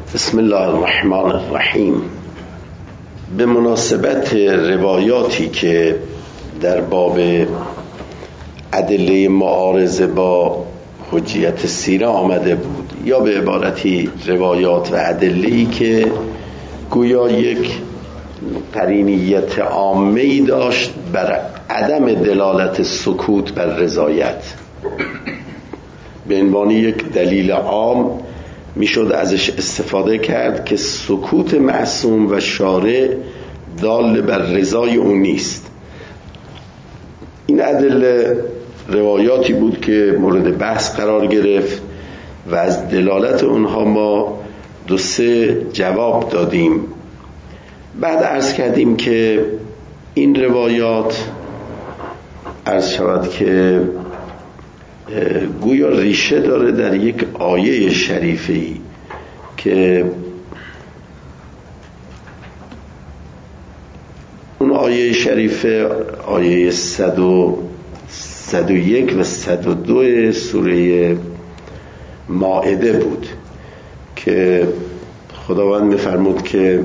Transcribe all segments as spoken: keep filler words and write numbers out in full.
بسم الله الرحمن الرحیم. به مناسبت روایاتی که در باب ادله معارضه با حجیت سیره آمده بود، یا به عبارتی روایات و ادله‌ای که گویا یک قرینیت عامه‌ای داشت بر عدم دلالت سکوت بر رضایت، به عنوان یک دلیل عام میشد ازش استفاده کرد که سکوت معصوم و شارع دال بر رضای او نیست. این ادله روایاتی بود که مورد بحث قرار گرفت و از دلالت اونها ما دو سه جواب دادیم. بعد عرض کردیم که این روایات عرض شود که گویا ریشه داره در یک آیه شریفه‌ای که اون آیه شریفه آیه صد و صد و یک و صد و دو سوره مائده بود که خداوند می‌فرمود که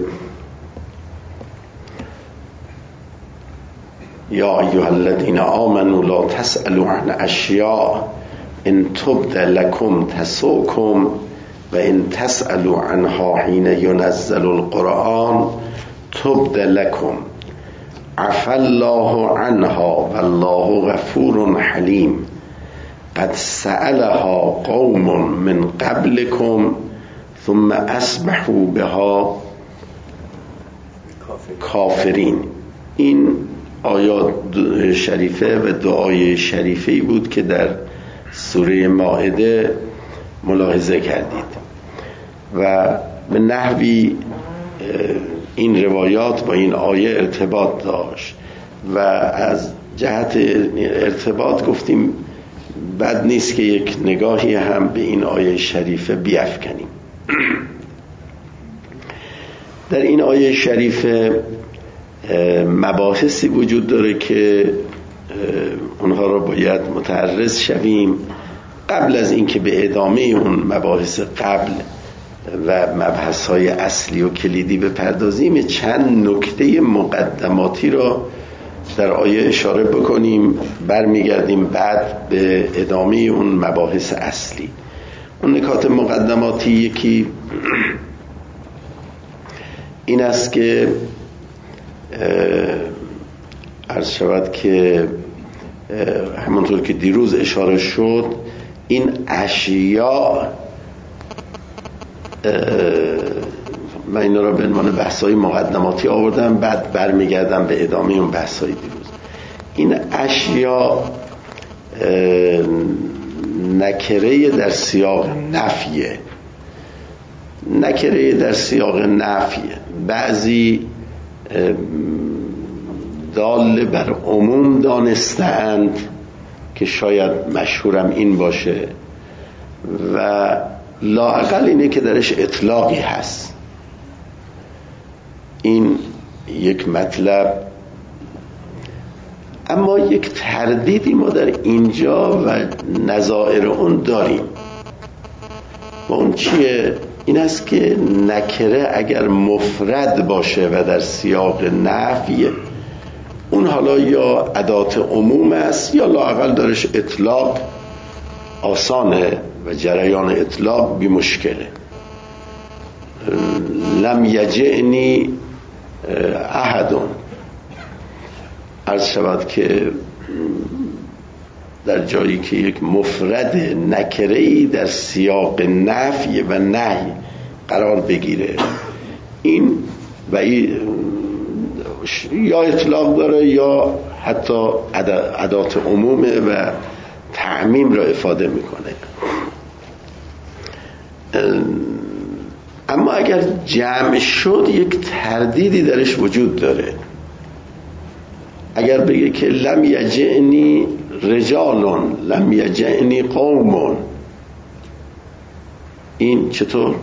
یا ایها الذین آمنوا لا تسألوا عن اشیاء ان تبد لكم تسؤكم و ان تسألوا عنها حين ينزل القرآن تبد لكم عفى الله عنها والله غفور حلیم قد سألها قوم من قبلكم ثم اصبحوا بها کافرین. این آیات شریفه و دعای شریفه‌ای بود که در سوره مائده ملاحظه کردید و به نحوی این روایات با این آیه ارتباط داشت و از جهت ارتباط گفتیم بد نیست که یک نگاهی هم به این آیه شریفه بیفکنیم. در این آیه شریفه مباحثی وجود داره که اونها رو باید متعرض شویم. قبل از اینکه به ادامه اون مباحث قبل و مبحث‌های اصلی و کلیدی بپردازیم، چند نکته مقدماتی رو در آیه اشاره بکنیم، برمیگردیم بعد به ادامه اون مباحث اصلی. اون نکات مقدماتی یکی این است که عرض شود که همونطور که دیروز اشاره شد این اشیاء، من اینا را به عنوان بحث‌های مقدماتی آوردم، بعد برمیگردم به ادامه اون بحث‌های دیروز. این اشیاء نکره در سیاق نفیه. نکره در سیاق نفیه بعضی دال بر عموم دانستند که شاید مشهورم این باشه و لااقل اینه که درش اطلاقی هست. این یک مطلب. اما یک تردیدی ما در اینجا و نظائر اون داریم و اون چیه؟ این است که نکره اگر مفرد باشه و در سیاق نفی، اون حالا یا ادات عموم است یا لااقل درش اطلاق آسانه و جریان اطلاق بی مشکله. لم یجعنی احدون، عرض شود که در جایی که یک مفرد نکره‌ای در سیاق نفی و نهی قرار بگیره، این و این یا اطلاق داره یا حتی ادات عمومه و تعمیم را افاده میکنه. اما اگر جمع شد یک تردیدی درش وجود داره. اگر بگه که لم یجعنی رجالون لم یجعنی قومون، این چطور؟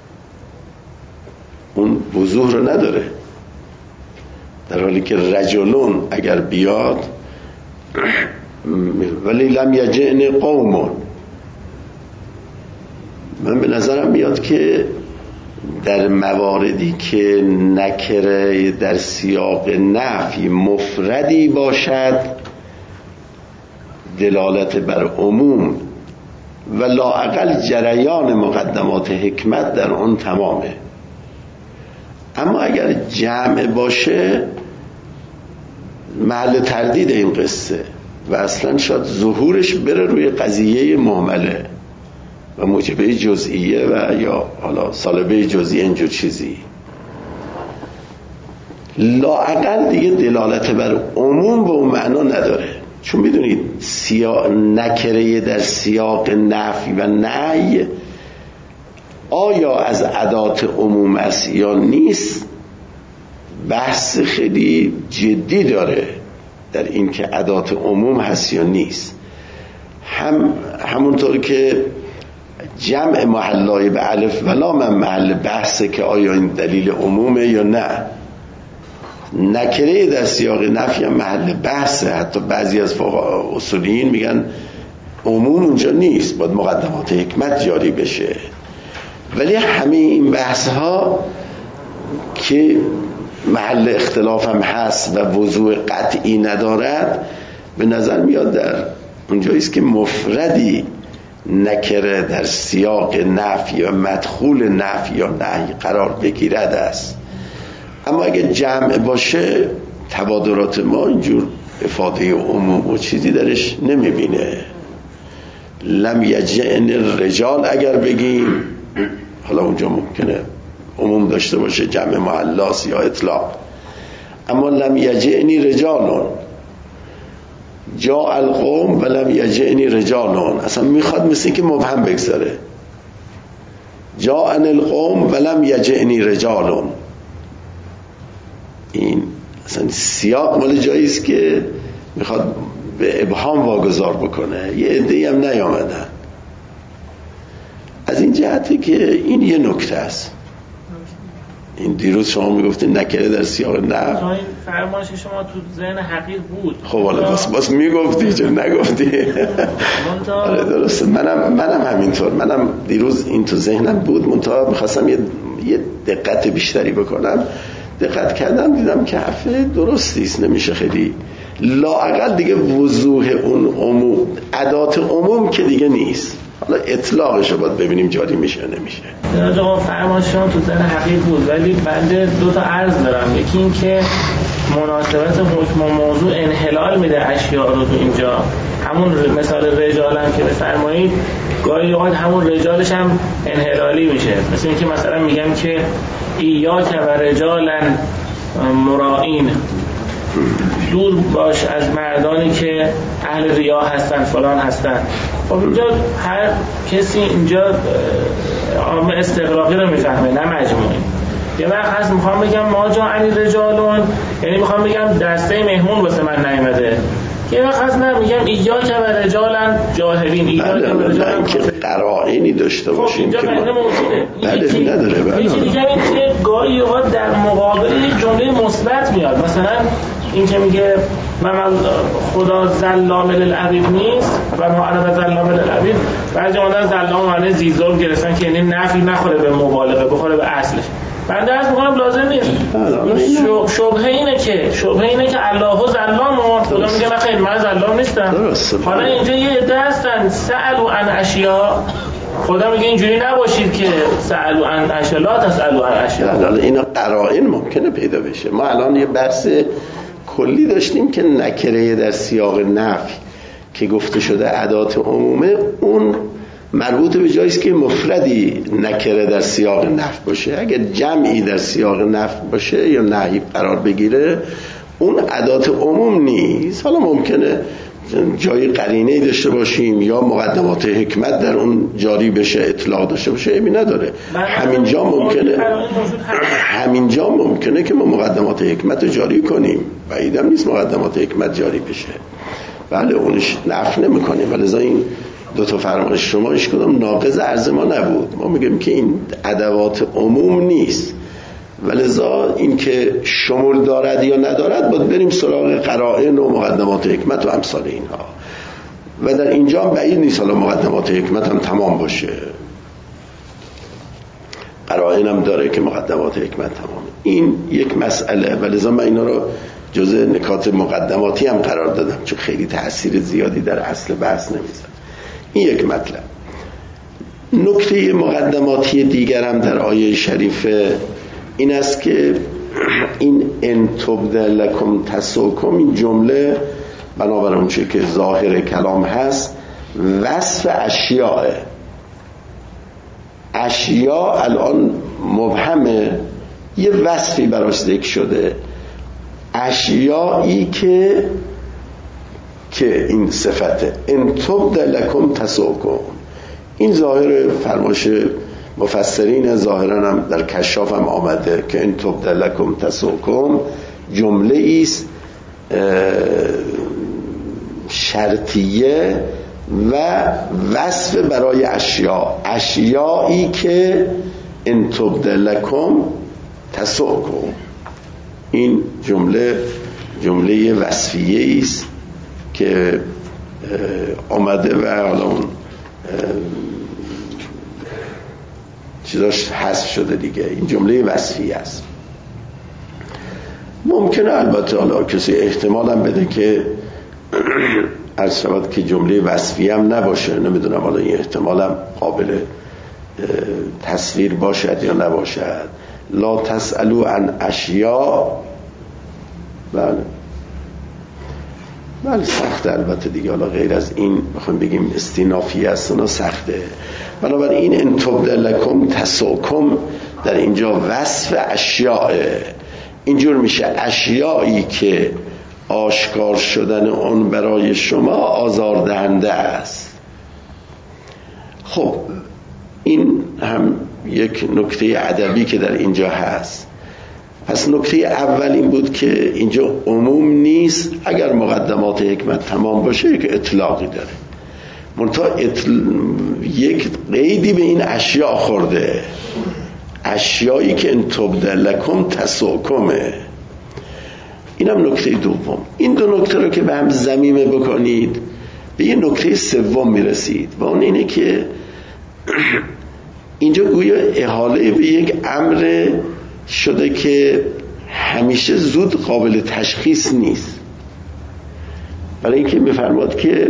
اون وضوح رو نداره، در حالی که رجلون اگر بیاد ولی لم یجعنی قومون، من به نظرم میاد که در مواردی که نکره در سیاق نفی مفردی باشد دلالت بر عموم و لااقل جریان مقدمات حکمت در اون تمامه. اما اگر جمع باشه محل تردید این قصه و اصلا شاید ظهورش بره روی قضیه مهمله و موجبه جزئیه و یا حالا سالبه جزئیه اینجور چیزی. لااقل دیگه دلالت بر عموم به اون معنا نداره، چون میدونید سیاق نکره در سیاق نفی و نهی آیا از ادات عموم است یا نیست بحث خیلی جدی داره در این که ادات عموم هست یا نیست. هم همونطور که جمع محلای به الف و لام هم محل بحثه که آیا این دلیل عمومه یا نه. نکره در سیاق نفی هم محل بحثه، حتی بعضی از فقها اصولیین میگن عموم اونجا نیست، باید مقدمات حکمت جاری بشه. ولی همه این بحث ها که محل اختلاف هم هست و وضوح قطعی ندارد به نظر میاد در اونجاییست که مفردی نکره در سیاق نفی یا مدخول نفی یا نهی قرار بگیرد است. اما اگه جمع باشه تبادرات ما اینجور افاده عموم و چیزی درش نمیبینه. لم یجئن الرجال اگر بگیم حالا اونجا ممکنه عموم داشته باشه، جمع محلاس یا اطلاق. اما لم یجئنی رجالون جاء القوم و لم یجئنی رجالون اصلا میخواد مثل که مبهم بگذاره. جاء القوم و لم یجئنی رجالون، این اصلا سیاق مال جاییست که میخواد به ابهام واگذار بکنه. یه عده‌ای هم نیامدن. از این جهتی که این یه نکته است. این دیروز شما میگفتین نکره در سیاق نه، این فرمایش شما تو ذهن حقیق بود. خب حالا بس بس میگفتی چون نگفتی. آره درسته، منم منم همینطور، منم دیروز این تو ذهنم بود، منتها میخواستم یه یه دقت بیشتری بکنم. دقت کردم دیدم که حرف درستی است، نمیشه خیلی لااقل دیگه وضوح اون عموم ادات عموم که دیگه نیست. حالا اطلاقش رو باید ببینیم جاری میشه نمیشه. آقا فرمایش شما تو ذهن حقیق بود، ولی بنده دو تا عرض دارم. یکی این که مناسبت حکم و موضوع انحلال میده اشیاء رو تو اینجا. همون مثال رجال هم که بفرمایید گاهی اوقات همون رجالش هم انحلالی میشه. مثل اینکه مثلا میگم که ایاک و رجالا مرائین، دور باش از مردانی که اهل ریا هستن فلان هستن. خب اینجا هر کسی اینجا عام استغراقی رو میفهمه نه مجموعی. یه وقت هست میخوام بگم ما جاءنی رجالون، یعنی میخوام بگم دسته مهمون واسه من نیامده. یه وقت هست نه میگم ایاک و رجالا جاهلین، ایاک و رجالا که قرائنی داشته باشیم که اینجا موجوده. بله نداره. بله یکی دیگه این که گاهی اوقات در مقابل یک جمله مثبت میاد. مثلا این که میگه من خدا ظلام للعبید نیست و ما انا ظلام للعبید، بعضی آدم ظلام معنی زیزور گرفتن که یعنی نفی نخوره به مبالغه، بخوره به اصلش. بنده از میگم لازم نیست. شبهه اینه که شبهه اینه که الله ظلام، خدا میگه نه خیر من ظلام نیستم. حالا اینجا یه عده هستن سألوا عن اشیاء، خدا میگه اینجوری نباشید که سألوا عن اشیاء لا تسألوا عن اشیاء. حالا اینا قرائن ممکنه پیدا بشه. ما الان یه بحث کلی داشتیم که نکره در سیاق نفی که گفته شده ادات عمومه، اون مربوط به جاییست که مفردی نکره در سیاق نفی باشه. اگر جمعی در سیاق نفی باشه یا نهی قرار بگیره اون ادات عموم نیست. حالا ممکنه جای قرینه‌ای داشته باشیم یا مقدمات حکمت در اون جاری بشه، اطلاق داشته باشه، ایمی نداره. همینجا ممکنه همینجا ممکنه که ما مقدمات حکمت رو جاری کنیم، بعیدم نیست مقدمات حکمت جاری بشه. بله اونش نفی نمی‌کنه، ولی لذا این دو تا فرمایش شما هیچ کدوم ناقض عرض ما نبود. ما میگیم که این ادوات عموم نیست، ولذا این که شمول دارد یا ندارد باید بریم سراغ قرائن و مقدمات حکمت و امثال اینها. و در اینجا بعید نیست حالا مقدمات حکمت هم تمام باشه. قرائنم داره که مقدمات حکمت تمامه. این یک مسئله و لذا من اینا رو جزء نکات مقدماتی هم قرار دادم چون خیلی تأثیر زیادی در اصل بحث نمیذاره. این یک مطلب. نکته مقدماتی دیگرم در آیه شریفه این است که این ان تبد لکم تسؤکم، این جمله بنابر اون چه که ظاهر کلام هست وصف اشیاء اشیاء الان مبهمه، یه وصفی براش ذکر شده، اشیایی که که این صفته ان تبد لکم تسؤکم. این ظاهر فرمایش مفسرین ظاهرا هم در کشاف هم آمده که ان تبد لکم تسؤکم جمله است شرطیه و وصف برای اشیاء، اشیایی که ان تبد لکم تسؤکم. این جمله جمله وصفیه است که آمده و حالا اون چیزاش حذف شده دیگه. این جمله وصفیه است. ممکنه البته حالا کسی احتمال هم بده که عرض شود که جمله وصفیه هم نباشه، نمیدونم حالا این احتمال هم قابل تصویر باشد یا نباشد. لا تسألوا عن اشیاء، بله بله سخته البته دیگه، حالا غیر از این بخوام بگیم استینافی است اونا سخته. بنابراین ان تبد لکم تسؤکم در اینجا وصف اشیاء، اینجور میشه اشیایی که آشکار شدن اون برای شما آزاردهنده است. خب این هم یک نکته ادبی که در اینجا هست. پس نکته اول این بود که اینجا عموم نیست، اگر مقدمات حکمت تمام باشه که اطلاقی داره، منتها اطل... یک قیدی به این اشیاء خورده، اشیایی که ان تبد لکم تسؤکمه. اینم نکته دوم. این دو نکته رو که به هم ضمیمه بکنید به یه نکته سوم میرسید و اون اینه که اینجا گویا احاله به یک امر شده که همیشه زود قابل تشخیص نیست، برای اینکه میفرماد که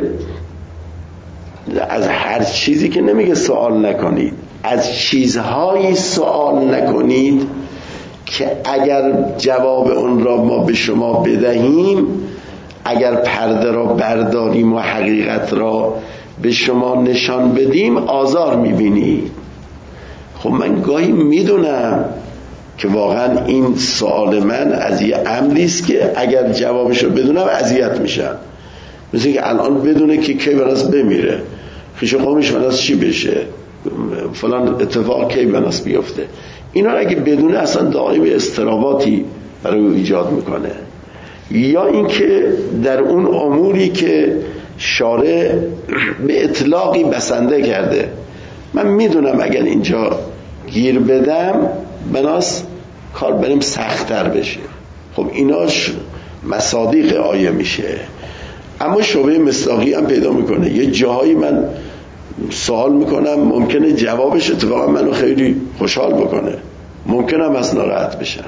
از هر چیزی که نمیگه سوال نکنید، از چیزهایی سوال نکنید که اگر جواب اون را ما به شما بدهیم، اگر پرده را برداریم و حقیقت را به شما نشان بدیم آزار میبینید. خب من گاهی میدونم که واقعا این سوال من از یه امری است که اگر جوابشو بدونم اذیت میشم، مثل که الان بدونه که کی بناس بمیره، خیش قومش بناس چی بشه، فلان اتفاق کی بناس بیفته. اینا رو اگه بدونه اصلا دائم استراباتی برای ایجاد میکنه. یا اینکه در اون اموری که شارع به اطلاقی بسنده کرده من میدونم اگر اینجا گیر بدم بناس کار بریم سخت‌تر بشه، خب ایناش مصادیق آیه میشه. اما شبهه مصداقی هم پیدا میکنه. یه جاهایی من سوال میکنم ممکنه جوابش اتفاقا منو خیلی خوشحال بکنه، ممکنه هم از ناراحت بشم.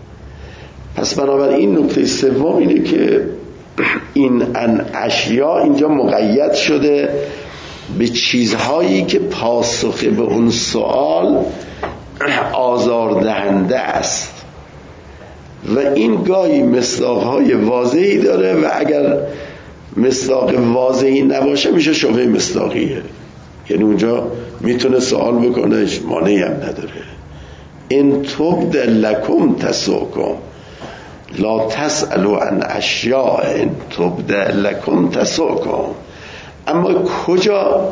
پس بنابراین نکته سوم اینه که این ان اشیا اینجا مقید شده به چیزهایی که پاسخ به اون سوال آزاردهنده است و این گاهی مصداقهای واضحی داره و اگر مصداق واضحی نباشه میشه شبهه مصداقیه، یعنی اونجا میتونه سوال بکنه، مانعی هم نداره. ان تبد لکم تسؤکم لا تسألوا عن اشیاء ان تبد لکم تسؤکم. اما کجا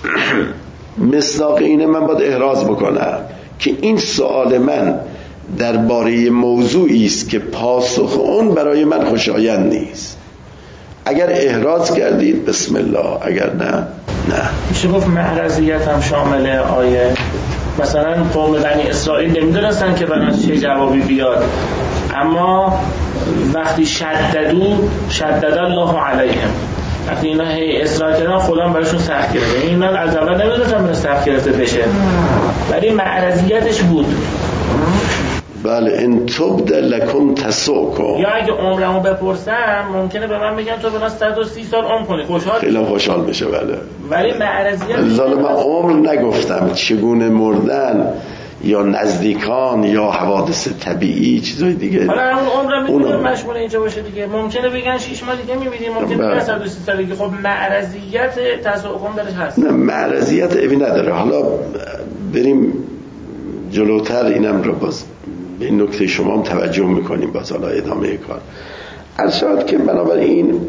مصداق اینه من باید احراز بکنم که این سوال من درباره موضوعی است که پاسخ اون برای من خوشایند نیست. اگر احراز کردید بسم الله، اگر نه نه. میشه گفت معرضیت هم شامل آیه. مثلا قوم بنی اسرائیل نمیدونستن که بناس چه جوابی بیاد، اما وقتی شددو شدد الله علیهم، وقتی اینا هی اصرار کردن خدا براشون سخت گرفت. اینا از اول نمی‌دونستن من سخت گرفته بشه، ولی معرضیتش بود. بله ان تبد لکم تسؤکم. یا اگه عمرمو بپرسم ممکنه به من بگن تو به من صد و سی سال عمر کنی، خوشحال خیلی خوشحال میشه. بله ولی معرضیت من عمر نگفتم، چگونه مردن یا نزدیکان یا حوادث طبیعی چیزای دیگه. حالا همون عمرم میتونه مشمول اینجا باشه دیگه. ممکنه بگن شش ماه دیگه میمیریم، ممکنه صد و سی سالگی. خب معرضیت تسؤکم درش هست. نه معرضیت ابی نداره. حالا بریم جلوتر، اینم رو باز به این نکته شما هم توجه میکنیم باز حالا ادامه کار. ارشاد که بنابراین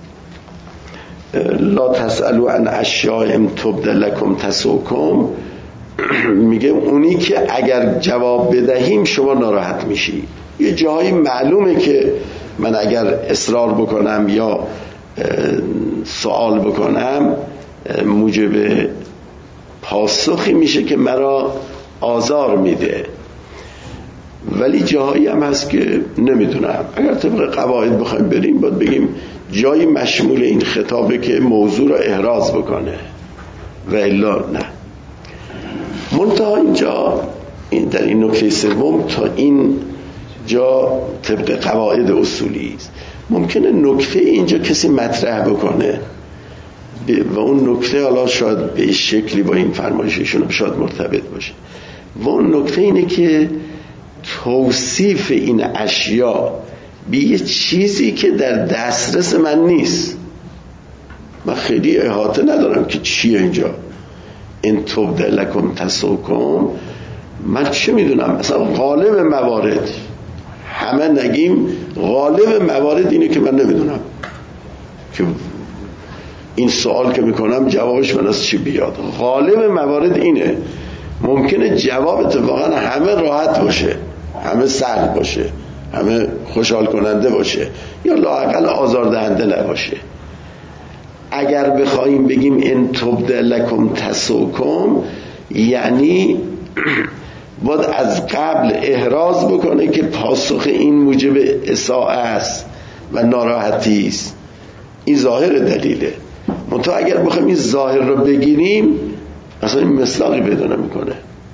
لا تسألوا عن اشیاء ان تبد لکم تسؤکم، میگه اونی که اگر جواب بدهیم شما ناراحت میشی. یه جایی معلومه که من اگر اصرار بکنم یا سوال بکنم موجب پاسخی میشه که مرا آزار میده، ولی جایی هم هست که نمیدونم. اگر طبق قواعد بخوایم بریم باید بگیم جایی مشمول این خطابه که موضوع را احراز بکنه و الا نه. منتها اینجا این در این نکته سوم تا این جا طبق قواعد اصولی است. ممکنه نکته اینجا کسی مطرح بکنه و اون نکته حالا شاید به شکلی با این فرمایششون شاید مرتبط باشه و اون نکته اینه که توصیف این اشیا به یه چیزی که در دسترس من نیست. من خیلی احاطه ندارم که چیه اینجا ان تبد لکم تسؤکم. من چه میدونم، مثلا غالب موارد همه نگیم غالب موارد اینه که من نمیدونم که این سوال که میکنم جوابش من از چی بیاد. غالب موارد اینه. ممکنه جواب اتفاقا همه راحت باشه، همه سهل باشه، همه خوشحال کننده باشه یا لااقل آزاردهنده نباشه. اگر بخوایم بگیم ان تبد لکم تسؤکم یعنی باید از قبل احراز بکنه که پاسخ این موجب اساءه است و ناراحتی است. این ظاهر دلیله. منتها اگر بخوایم این ظاهر رو بگیریم اصلا این مصداقی پیدا نمیکنه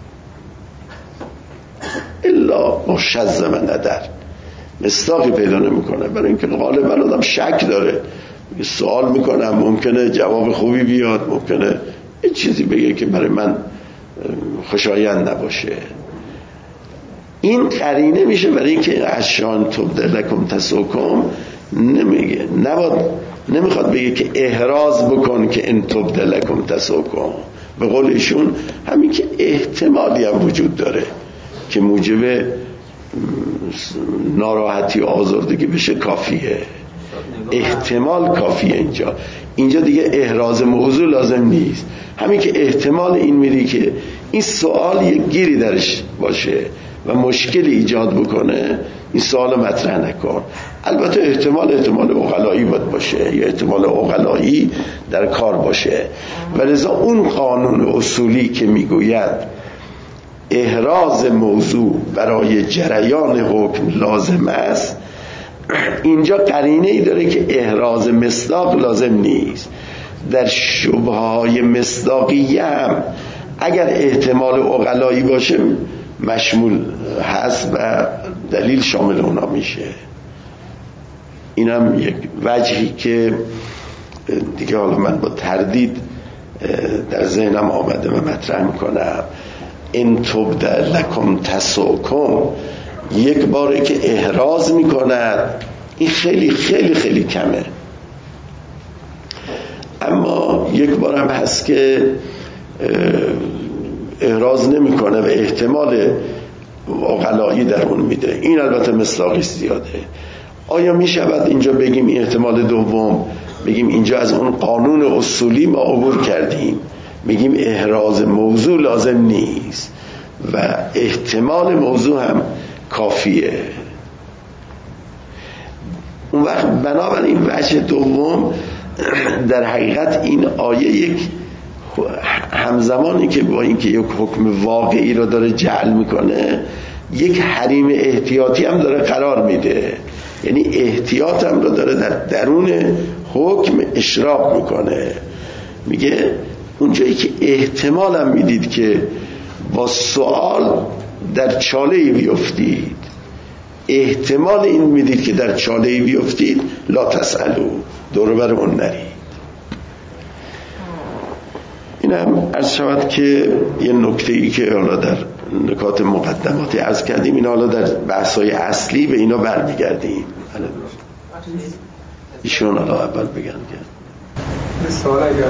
الا مشذ من ندر، مصداقی پیدا نمیکنه. برای اینکه غالبا آدم شک داره، سوال میکنم ممکنه جواب خوبی بیاد، ممکنه این چیزی بگه که برای من خوشایند نباشه. این قرینه میشه برای اینکه اشیاء تبد لکم تسؤکم نمیگه، نباید نمیخواد بگه که احراز بکن که ان تبد لکم تسؤکم. به قول ایشون همین که احتمالی هم وجود داره که موجب ناراحتی و آزردگی بشه کافیه. احتمال کافیه. اینجا اینجا دیگه احراز موضوع لازم نیست. همین که احتمال این میری که این سوال یک گیری درش باشه و مشکلی ایجاد بکنه، این سوال مطرح نکن. البته احتمال احتمال عقلایی باید باشه یا احتمال عقلایی در کار باشه. ولذا اون قانون اصولی که میگوید احراز موضوع برای جریان حکم لازم است، اینجا قرینه ای داره که احراز مصداق لازم نیست. در شبهه‌های مصداقیه هم اگر احتمال عقلایی باشه مشمول هست و دلیل شامل اونا میشه. اینم یک وجهی که دیگه حالا من با تردید در ذهنم آمده و مطرح میکنم. ان تبد لکم تسؤکم یک باره که احراز میکند، این خیلی خیلی خیلی کمه. اما یک بار هم هست که احراز نمیکنه و احتمال عقلایی در اون میده. این البته مصداقی زیاده. آیا میشود اینجا بگیم این احتمال دوم، بگیم اینجا از اون قانون اصولی ما عبور کردیم، بگیم احراز موضوع لازم نیست و احتمال موضوع هم کافیه؟ اون وقت بنابراین وجه دوم در حقیقت این آیه یک همزمانی که با اینکه یک حکم واقعی رو داره جعل میکنه، یک حریم احتیاطی هم داره قرار میده. یعنی احتیاط هم رو داره در درون حکم اشراق میکنه. میگه اونجایی که احتمالم میدید که با سوال در چاله‌ای بیفتید، احتمال این میدید که در چاله‌ای بیفتید، لا تسألو، دور بر اون نرید. اینم عرض شود که یه نکته‌ای که حالا در نکات مقدماتی عرض کردیم، این حالا در بحث‌های اصلی به اینا برمیگردیم. ایشون حالا اول بگن که مثال اگر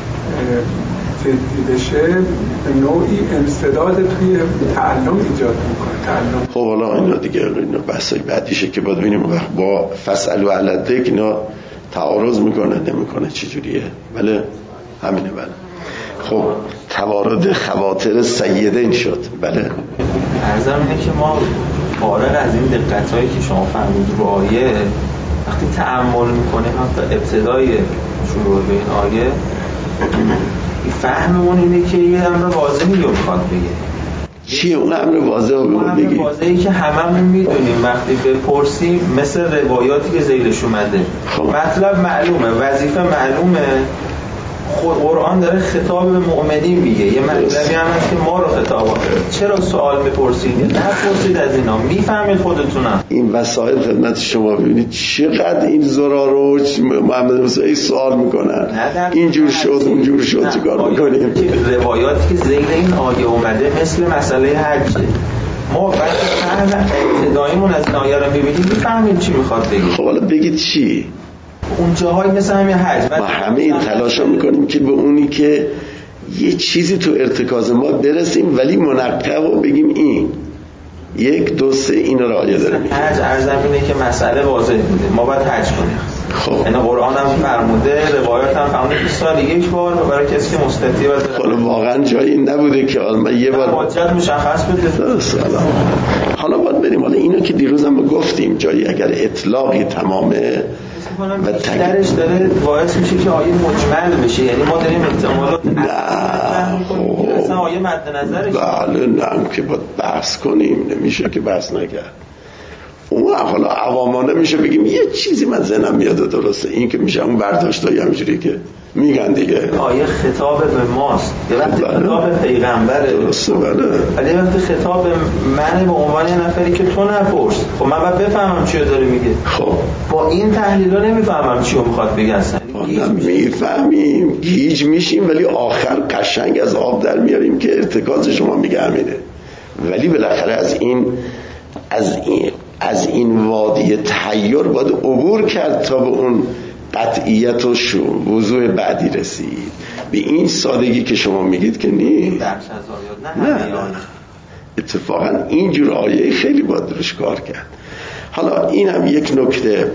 جدی بشه به نوعی انسداد توی تعلم ایجاد میکنه. تعلم خب حالا اینا دیگه اینا بحثای بعدیشه که باید ببینیم با فسألوا علی الذکر اینا تعارض میکنه نمیکنه چجوریه. بله همینه. بله خب توارد خواطر سیدین شد. بله عرضم اینه که ما فارغ از این دقتایی که شما فرمودید رو آیه، وقتی تأمل میکنیم حتی ابتدای شروع به این آیه، فهممون اینه که یه امر واضحی رو میخواد بگه. چیه اون امر واضح رو بگی؟ امر واضحی که هممون میدونیم وقتی بپرسیم، مثل روایاتی که ذیلش اومده خب. مطلب معلومه، وظیفه معلومه، خود قرآن داره خطاب به مؤمنین میگه، یه مطلبی هم هست که ما رو خطاب کرده. چرا سوال میپرسید؟ نه پرسید از اینا، میفهمید خودتونم. این وسایل خدمت شما ببینید چقدر این زرا رو محمد موسی سوال میکنن، اینجور شد اونجور شد، چیکار میکنیم؟ روایاتی که ذیل این آیه اومده مثل مسئله حج، ما وقتی فهم ابتداییمون از این آیه رو میبینیم میفهمیم چی میخواد بگه. خب حالا بگید چی؟ اون جاهایی مثل همین حج ما همه این تلاش میکنیم که به اونی که یه چیزی تو ارتکاز ما برسیم، ولی منقب و بگیم این یک دو سه این رعایه داریم. حج ارزم اینه که مسئله واضح بوده، ما باید حج کنیم. خب یعنی قرآن هم فرموده، روایات هم فرموده بیست سال یک بار برای کسی که مستطیع باشه. خب واقعا جایی نبوده که من یه بار حجت مشخص بده. حالا باید بریم. حالا اینو که دیروز هم گفتیم، جایی اگر اطلاقی تمامه و درش داره باعث میشه که آیه مجمل بشه، یعنی ما داریم احتمالات نه خب اصلا آیه مد نظرش. بله نه که باید بحث کنیم، نمیشه که بحث نکرد. اون حالا عوامانه میشه بگیم یه چیزی من ذهنم میاد درسته، این که میشه اون برداشتایی همجوری که میگن دیگه. آیه خطاب به ماست، یه وقتی خطاب پیغمبره درسته، بله، ولی وقتی خطاب من به عنوان یه نفری که تو نپرس، خب من باید بفهمم چی داره میگه. خب با این تحلیلا نمیفهمم چی رو میخواد بگه اصلا. میفهمیم گیج میشیم، ولی آخر قشنگ از آب در میاریم که ارتکاز شما میگه همینه. ولی بالاخره از این از این از این وادی تحیر باید عبور کرد تا به اون قطعیت و وضوح بعدی رسید. به این سادگی که شما میگید که نیست. نه نه اتفاقا اینجور آیه خیلی باید روش کار کرد. حالا این هم یک نکته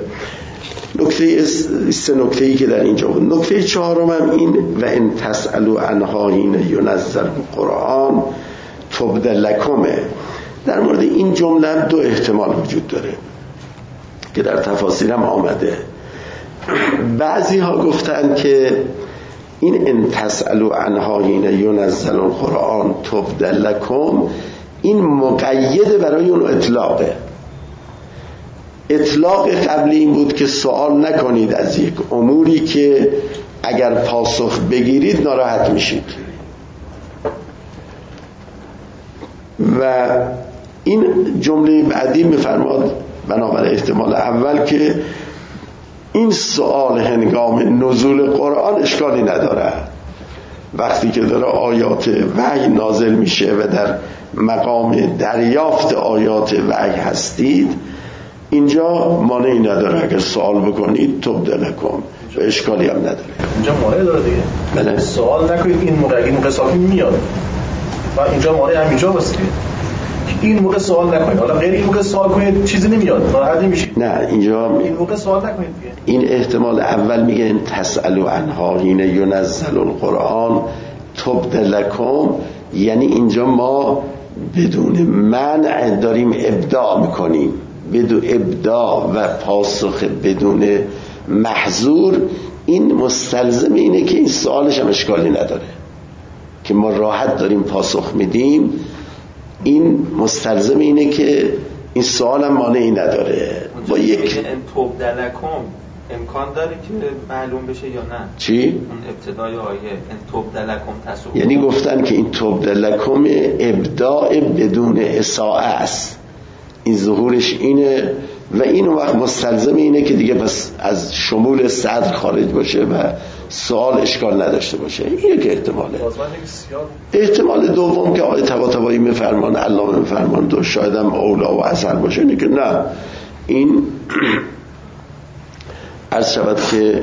نکته سه نکته‌ای که در اینجا بود. نکته چهارم هم این و ان تسألوا عنها حین ینزل القرآن تبد لکم. در مورد این جمله دو احتمال وجود داره که در تفاسیر هم آمده. بعضی ها گفتن که این ان تسألوا عنها حین ینزل القرآن تبد لکم این مقید برای اون اطلاقه. اطلاق قبلی این بود که سوال نکنید از یک اموری که اگر پاسخ بگیرید ناراحت میشید، و این جمله بعدی میفرماد بنابر احتمال اول که این سوال هنگام نزول قرآن اشکالی نداره. وقتی که داره آیات وحی نازل میشه و در مقام دریافت آیات وحی هستید، اینجا مانعی نداره اگر سوال بکنید تبدل کن و اشکالی هم نداره. اینجا مانع داره دیگه. بله. سوال نکنید این موقع این موقع سوالی میاد و اینجا مانع همینجا واسه این موقع سوال نکنید، حالا غیر این موقع سوال کنید چیزی نمیاد، ناراحت نمیشید. نه اینجا این موقع سوال نکنید دیگه. این احتمال اول میگه ان تسألوا عنها حین ینزل القرآن تبدل لکم، یعنی اینجا ما بدون منع داریم ابداع میکنیم، بدون ابداع و پاسخ بدون محظور. این مستلزم اینه که این سوالش هم اشکالی نداره که ما راحت داریم پاسخ میدیم. این مستلزم اینه که این سوال هم مانعی نداره. با یک تبدلکم امکان داره که معلوم بشه یا نه؟ چی؟ اون ابتدای آیه ان تبدلکم تسوء، یعنی گفتن که این تبدلکم ابداع بدون اساءه است، این ظهورش اینه و این وقت مستلزم اینه که دیگه پس از شمول صدر خارج باشه و سوال اشکال نداشته باشه. این یک احتماله. احتمال دوم که آیه طباطبایی میفرمان علامه میفرمان تو شاید هم اولا و اصل باشه اینه که نه، این عرض شود که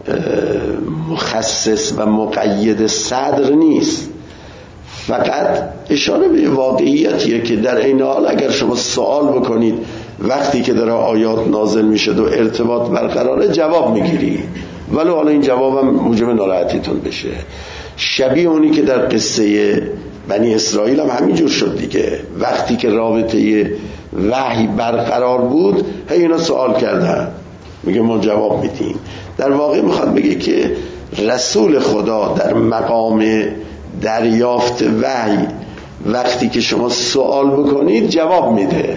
مخصص و مقید صدر نیست، فقط اشاره به واقعیتیه که در این حال اگر شما سوال بکنید وقتی که داره آیات نازل میشه و ارتباط برقراره جواب میگیری، ولی حالا این جوابم موجب ناراحتیتون بشه. شبیه اونی که در قصه بنی اسرائیل هم همینجور شد دیگه، وقتی که رابطه وحی برقرار بود هی اینا سوال کردن، میگه ما جواب میدیم. در واقع میخواد بگه که رسول خدا در مقام دریافت وحی وقتی که شما سوال بکنید جواب میده،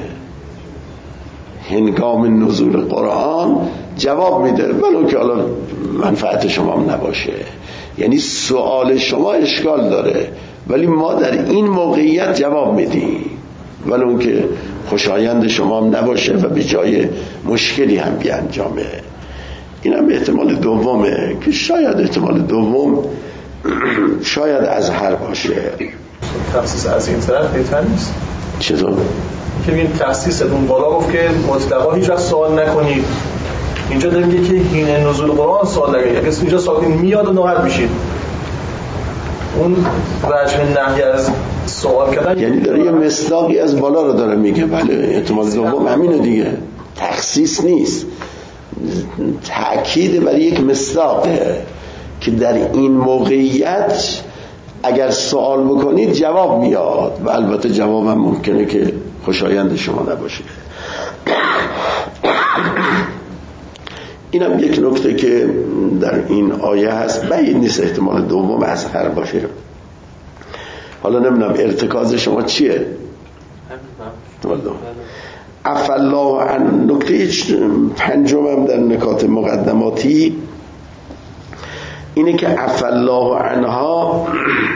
هنگام نزول قرآن جواب میده، ولو که حالا منفعت شما هم نباشه. یعنی سوال شما اشکال داره ولی ما در این موقعیت جواب میدیم، ولو که خوشایند شما هم نباشه و به جای مشکلی هم بیانجامه. این هم احتمال دومه که شاید احتمال دوم شاید از هر باشه. تخصیص از این طرف بهتر نیست؟ چطور؟ که این تخصیص اون بالا گفت که مطلقا هیچ وقت سوال نکنید، اینجا داره میگه که این نزول قرآن سوال نکنید، اگه اینجا سوال کنید میاد و ناراحت میشید. اون وجه نهی از سوال کردن یعنی داره یه مصداقی از بالا رو داره میگه. بله احتمال دوم همینه دیگه، تخصیص نیست، تأکید بر یک مصداقه که در این موقعیت اگر سوال بکنید جواب میاد و البته جواب هم ممکنه که خوشایند شما نباشه. اینم یک نکته که در این آیه هست، بعید نیست احتمال دوم از هر باشه. حالا نمیدونم ارتکاز شما چیه؟ عفا الله عن. نکته پنجمم در نکات مقدماتی اینه که عفا الله عنها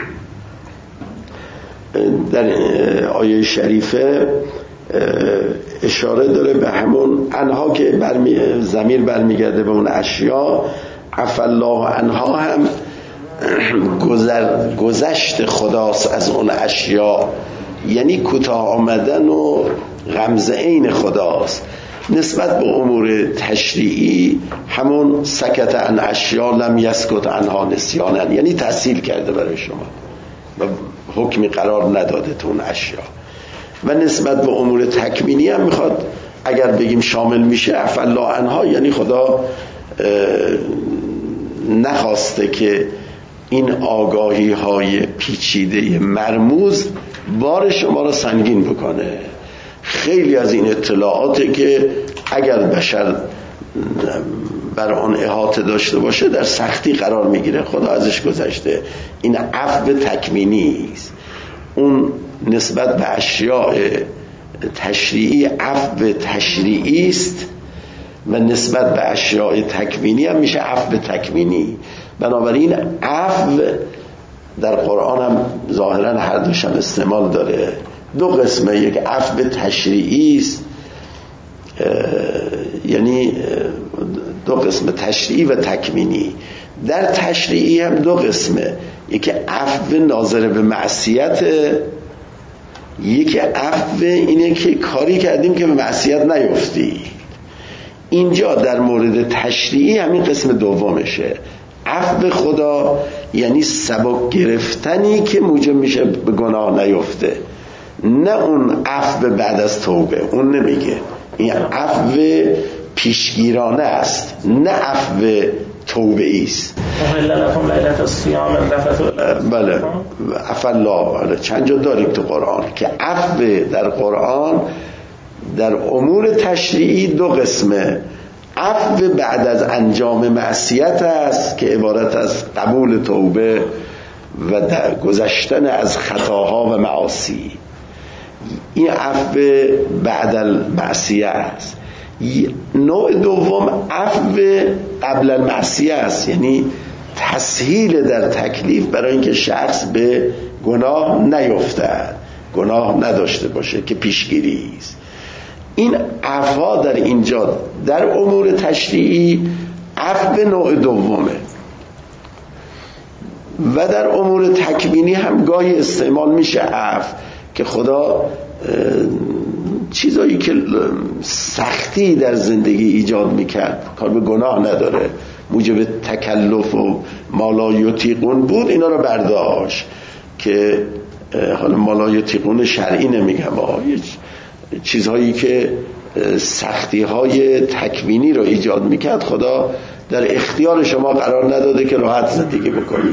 در آیه شریفه اشاره داره به همون انها که برمی ضمیر برمیگرده به اون اشیا. عفا الله عنها هم گذر گذشت خداست از اون اشیا، یعنی کوتاه آمدن و غمزه عین خداست. نسبت به امور تشریعی همون سکت عن اشیا لم یسکت عنها نسیانا، یعنی تحصیل کرده برای شما و حکمی قرار نداده تو اون اشیا. و نسبت به امور تکوینی هم میخواد اگر بگیم شامل میشه عفا الله عنها، یعنی خدا نخواسته که این آگاهی های پیچیده مرموز بار شما رو سنگین بکنه. خیلی از این اطلاعاته که اگر بشر بر آن احاطه داشته باشه در سختی قرار میگیره، خدا ازش گذشته. این عفو تکوینی است. اون نسبت به اشیاء تشریعی عفو تشریعی است و نسبت به اشیاء تکوینی هم میشه عفو تکوینی. بنابراین عفو در قرآن هم ظاهرا هر دوش هم استعمال داره. دو قسمه، یک عفو تشریعی است، یعنی دو قسمه تشریعی و تکوینی. در تشریعی هم دو قسمه، یکی عفو ناظر به معصیت، یکی عفو اینه که کاری کردیم که به معصیت نیفتی. اینجا در مورد تشریعی همین قسم دومشه. عفو خدا یعنی سبک گرفتنی که موجب میشه به گناه نیفته، نه اون عفو بعد از توبه. اون نمیگه، این عفو پیشگیرانه است، نه عفو توبه است. بله عفو الله. چند جا داریم تو قرآن که عفو در قرآن در امور تشریعی دو قسمه. عفو بعد از انجام معصیت است که عبارت از قبول توبه و گذشتن از خطاها و معاصی. این عفو بعد المعصیه است. نوع دوم عفو قبل المعصیه است، یعنی تسهیل در تکلیف برای اینکه شخص به گناه نیفتد، گناه نداشته باشه که پیشگیری است. این عفو در اینجا در امور تشریعی عفو نوع دومه و در امور تکوینی هم گاهی استعمال میشه عفو، که خدا چیزایی که سختی در زندگی ایجاد میکرد، کار به گناه نداره، موجب تکلف و مالایطیقون بود، اینا رو برداشت که حالا مالایطیقون شرعی نمیگم، چیزهایی که سختی های تکوینی رو ایجاد میکرد خدا در اختیار شما قرار نداده که راحت زندگی بکنی.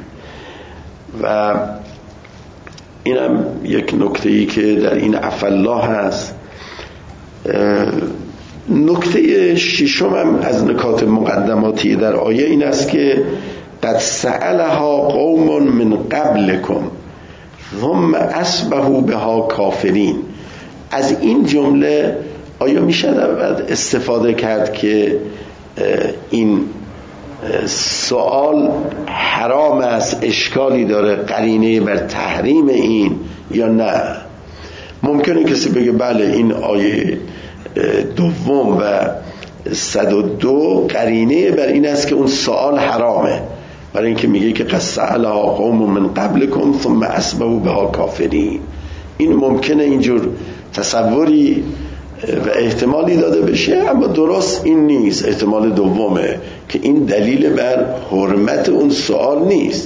و اینم یک نکته‌ای که در این عفو الله هست. نکته ششم هم از نکات مقدماتی در آیه این است که قد سألها قوم من قبلكم ثم اصبحوا بها کافرین. از این جمله آیا میشه استفاده کرد که این سوال حرام است، اشکالی داره، قرینه بر تحریم این یا نه؟ ممکنه کسی بگه بله این آیه دوم و صد و دو قرینه بر این است که اون سوال حرامه، برای اینکه میگه که قد سألها قوم من قبلكم ثم اصبحوا بها کافرین. این ممکنه اینجور تصوری و احتمالی داده بشه، اما درست این نیست. احتمال دومه که این دلیل بر حرمت اون سوال نیست.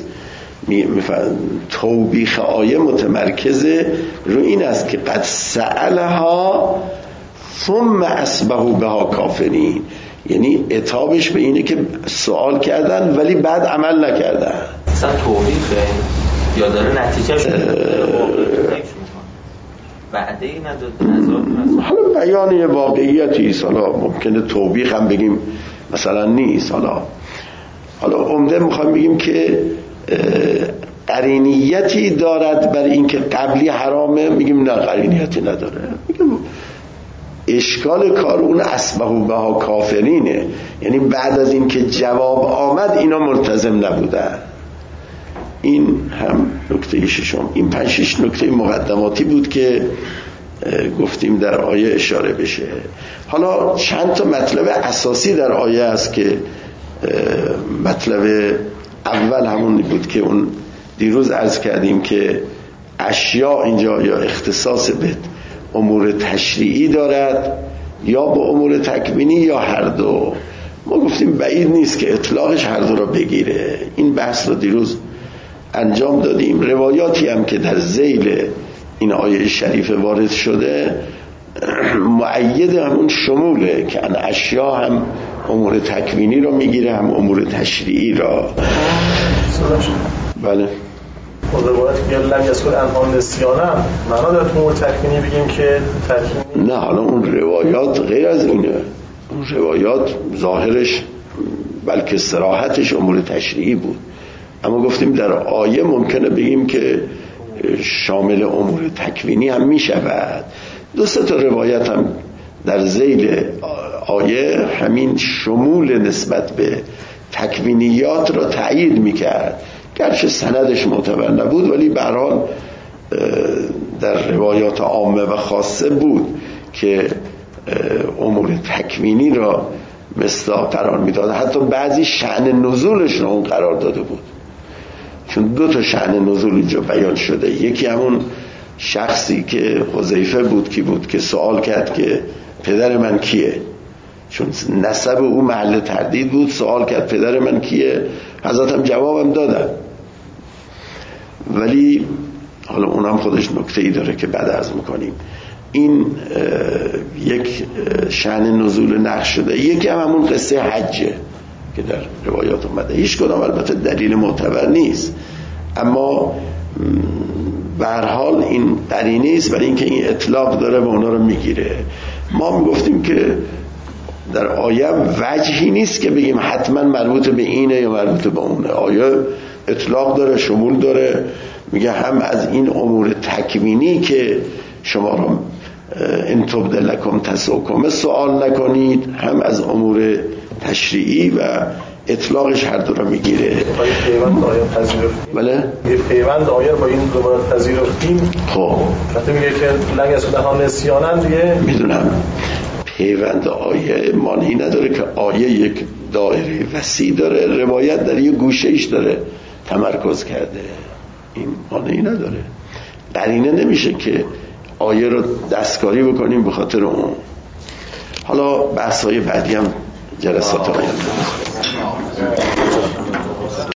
توبیخ آیه متمرکزه رو این است که قد سألها ثم اصبحوا بها کافرین، یعنی عتابش به اینه که سوال کردن ولی بعد عمل نکردن. اصلا توبیخه یا داره نتیجه شده بعدی نداد؟ حالا بیان یه واقعیتی است، حالا ممکنه توبیخ هم بگیم مثلا نیست. حالا حالا عمده میخوایم بگیم که قرینیتی دارد برای اینکه قبلی حرامه، میگیم نه قرینیتی نداره، میگیم اشکال کار اون اصبحوا بها کافرینه، یعنی بعد از اینکه جواب آمد اینا ملتزم نبودن. این هم نکته ششم. این پنج شش نکته مقدماتی بود که گفتیم در آیه اشاره بشه. حالا چند تا مطلب اساسی در آیه است که مطلب اول همون بود که اون دیروز عرض کردیم که اشیاء اینجا یا اختصاص به امور تشریعی دارد یا به امور تکوینی یا هر دو. ما گفتیم بعید نیست که اطلاقش هر دو را بگیره. این بحث رو دیروز انجام دادیم. روایاتی هم که در ذیل این آیه شریفه وارد شده مؤید همون شموله که ان اشیاء هم امور تکوینی را میگیره هم امور تشریعی را. بله روایت که لم یذکر انها نسیانا معنا داره تو امور تکوینی بگیم که تکوینی؟ نه، حالا اون روایات غیر از اینه. اون روایات ظاهرش بلکه صراحتش امور تشریعی بود، اما گفتیم در آیه ممکنه بگیم که شامل امور تکوینی هم می شود. دو سه تا روایت هم در ذیل آیه همین شمول نسبت به تکوینیات را تأیید می کرد، گرچه سندش معتبر نبود ولی به هر حال در روایات عامه و خاصه بود که امور تکوینی را مصداق قرار می داد. حتی بعضی شأن نزولش را اون قرار داده بود، چون دو تا شأن نزول اینجا بیان شده. یکی همون شخصی که حذیفه بود کی بود که سوال کرد که پدر من کیه، چون نسب او محل تردید بود، سوال کرد پدر من کیه، حضرت هم جوابم دادن. ولی حالا اونم خودش نکته‌ای داره که بعد عرض میکنیم. این یک شأن نزول نقل شده. یکی هم همون قصه حجه که در روایات اومده. هیچ کدام البته دلیل معتبر نیست، اما به هر حال این قرینه است برای اینکه این اطلاق داره و اونا رو میگیره. ما میگفتیم که در آیه وجهی نیست که بگیم حتما مربوط به اینه یا مربوط به اونه. آیه اطلاق داره، شمول داره، میگه هم از این امور تکوینی که شما رو ان تبد لکم تسؤکم، سوال نکنید، هم از امور تشریعی و اطلاقش هر دو را میگیره. پیوند آیه پذیرفتیم. بله؟ یه پیوند آیه با این روایت پذیرفتیم. خب وقتی میگه که لن یسودها نسیانن دیگه میدونم پیوند آیه مانعی نداره که آیه یک دایره وسیع داره، روایت در یه گوشه ایش داره تمرکز کرده، این مانعی نداره. قرینه نمیشه که آیه رو دستکاری بکنیم به خاطر اون. حالا بحث‌های بعدی هم جلسات آینده